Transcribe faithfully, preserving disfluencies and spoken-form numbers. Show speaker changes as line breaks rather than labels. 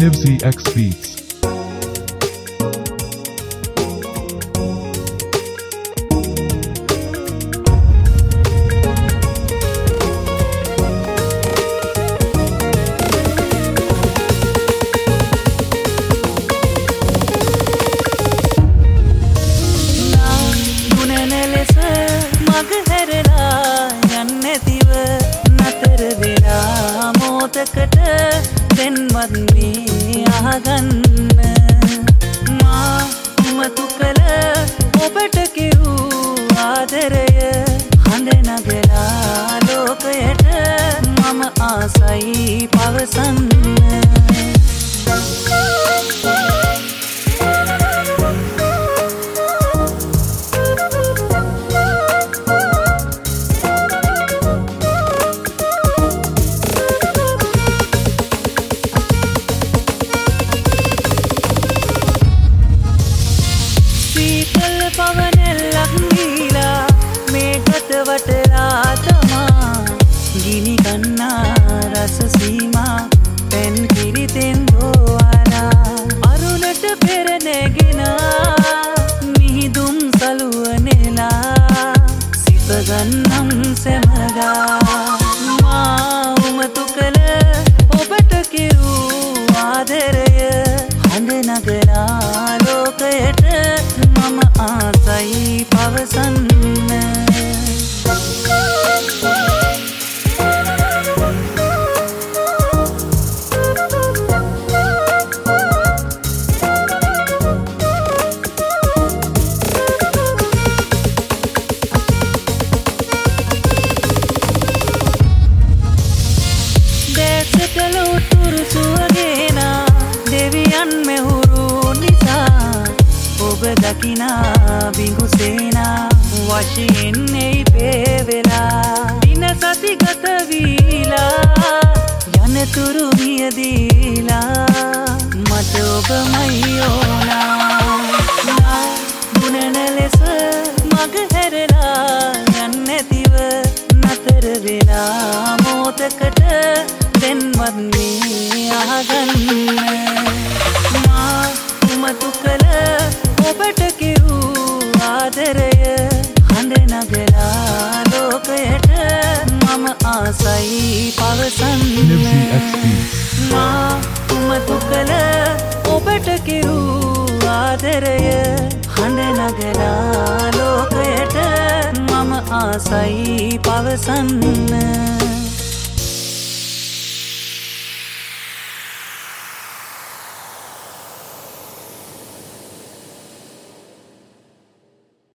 Nivzy X Beats.
දෙන්වත්නි අහගන්න මා උමතු කළ ඔබට කිව් ආදරය හඬ නගලා ලෝකයට මම ආසයි පවසන්න පවනෙල්ලක් දීලා මේ ගත වටලා තමා ගිනි ගන්නා රස සීමා පෙන් කිරිතෙන් දෝවාලා අරුණට පෙර නැගෙනා මිහිදුම් සලුව නෙලා සිත ගන්නම් සැමදා මා උමතු කළ ඔබට කිව් ආදරය හඬ නගලා ලෝකයට මම ආසයි පවසන්න දැසකල උතුරු සුවගේනා දෙවියන් මෙහුරු නිසා ඔබ දකිනා බිඟු සේනා වශයෙන් එයි පේවෙලා දින සති ගත වීලා යනතුරු මියදීලා මට ඔබමයි ඕනා නා දුනන ලෙස මග හැරලා යන්නැතිව නතර වෙලා මොහොතකට දෙන්වත්නි අහගන්න මා උමතු කළ ඔබට කිව් ආදරය හඬ නගලා ලෝකයට මම ආසයි පවසන්න මා උමතු කළ ඔබට කිව් ආදරය හඬ නගලා ලෝකයට මම ආසයි පවසන්න